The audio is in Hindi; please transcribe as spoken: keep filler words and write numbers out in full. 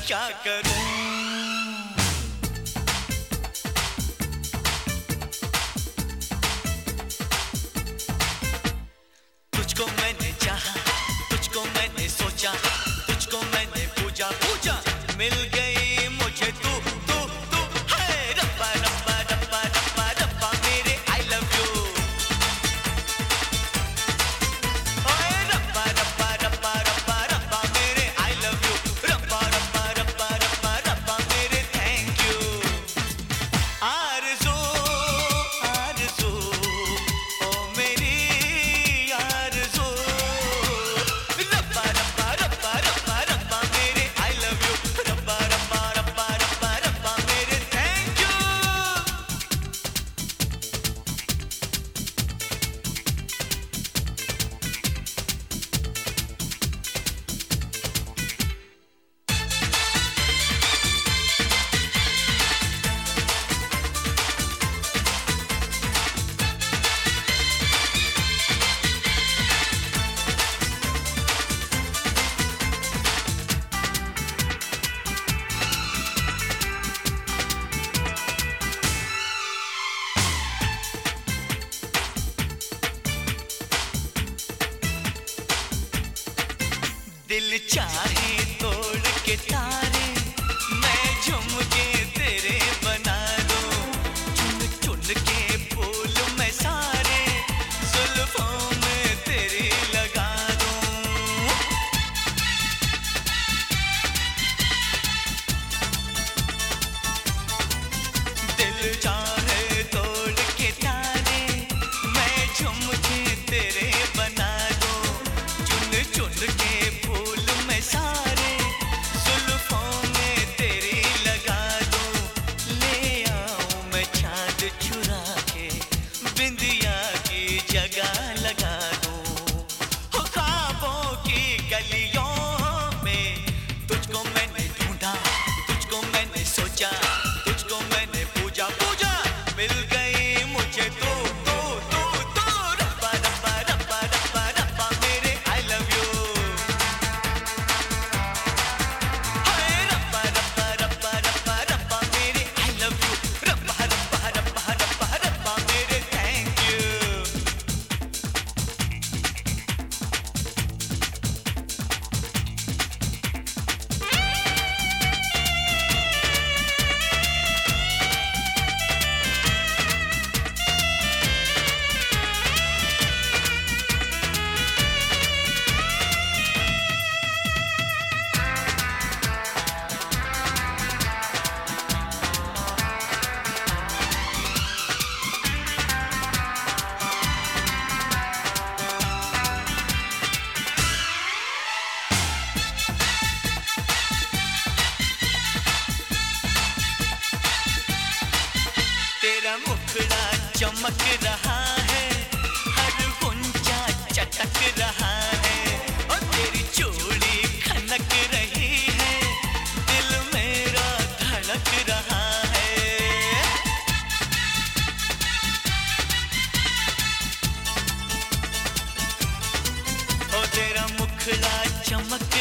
क्या करूं। तुझको मैंने चाहा, तुझको मैंने सोचा, तुझको मैंने पूजा पूजा, मिल गई मुझे तू तू तू है। रब्बा रब्बा रब्बा रब्बा रब्बा मेरे आई लव यू। ओए रब्बा रब्बा रब्बा रब्बा रब्बा मेरे आई लव यू। रब्बा रब्बा रब्बा रब्बा रब्बा मेरे थैंक यू। आरज़ू आरज़ू ओ मेरी आरज़ू। रब्बा रब्बा रब्बा रब्बा रब्बा मेरे आई लव यू। रब्बा रब्बा रब्बा रब्बा रब्बा मेरे थैंक यू। दिल चाहे तोड़ के तारे मैं झुमके तेरे बना दूं। चुन चुन के फूल मैं सारे जुल्फों में तेरी लगा दूं। दिल चाहे तोड़ के तारे मैं झुमके तेरे बना दूं। चुन चुन के फूल मैं सारे जुल्फों में तेरी लगा दूं। ले आऊं मैं चाँद चुरा के बिंदिया की जगह लगा दूं। हो ख्वाबों की गलियों में तुझको मैंने ढूंढा, तुझको मैंने सोचा, तुझको मैंने पूजा पूजा, मिल गई मुझे तू तू तू तू। रब्बा रब्बा रब्बा रब्बा रब्बा मेरे आई लव यू। हाय रब्बा रब्बा रब्बा रब्बा रब्बा मेरे आई लव यू। रब्बा रब्बा रब्बा रब्बा रब्बा मेरे थैंक यू। तेरा मुखड़ा चमक रहा है, हर गुंजा चटक रहा है, और तेरी चूड़ी खनक रही है, दिल मेरा धड़क रहा है। ओ तेरा मुखड़ा चमक